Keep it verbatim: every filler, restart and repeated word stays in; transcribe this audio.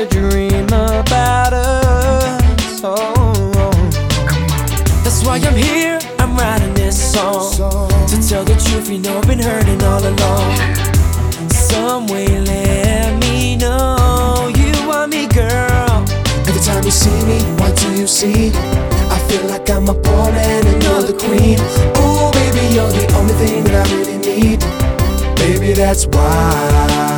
dream about us. Oh, that's why I'm here, I'm writing this song to tell the truth, you know I've been hurting all along. Some way let me know you want me, girl. Every time you see me, what do you see? I feel like I'm a poor man and you're the queen. Ooh, baby, you're the only thing that I really need. Baby, that's why